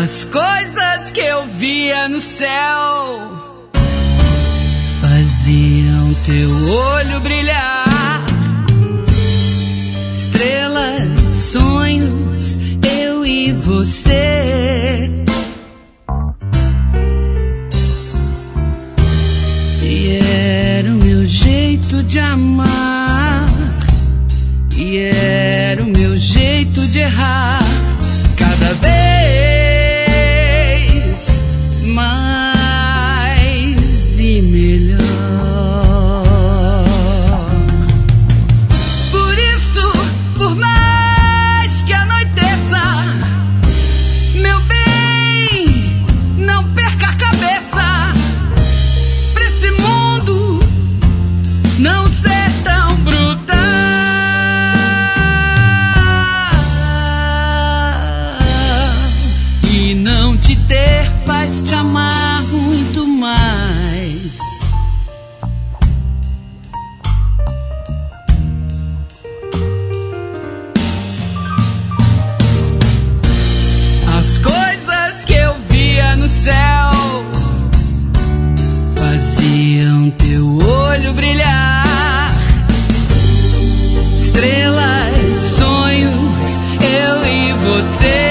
As coisas que eu via no céu faziam teu olho brilhar. Estrelas, sonhos, eu e você. E era o meu jeito de amar, e era o meu jeito de errar. Cada vez mais e melhor. Por isso, por mais que anoiteça, meu bem, não perca a cabeça, pra esse mundo não ser tão brutal. E não te ter faz te amar muito mais. As coisas que eu via no céu faziam teu olho brilhar. Estrelas, sonhos, eu e você.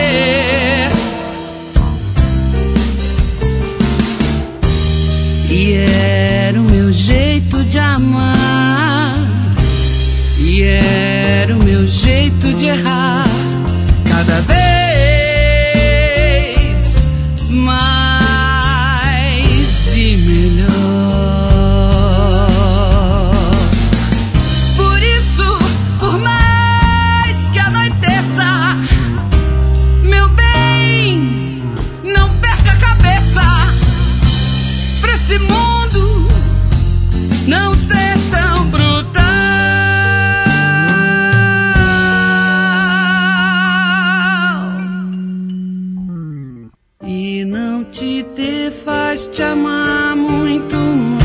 E era o meu jeito de amar, e era o meu jeito de errar. Cada vez mais e melhor. Por isso, por mais que anoiteça, meu bem, não perca a cabeça, pra esse mundo não ser tão brutal. E não te ter faz te amar muito mais.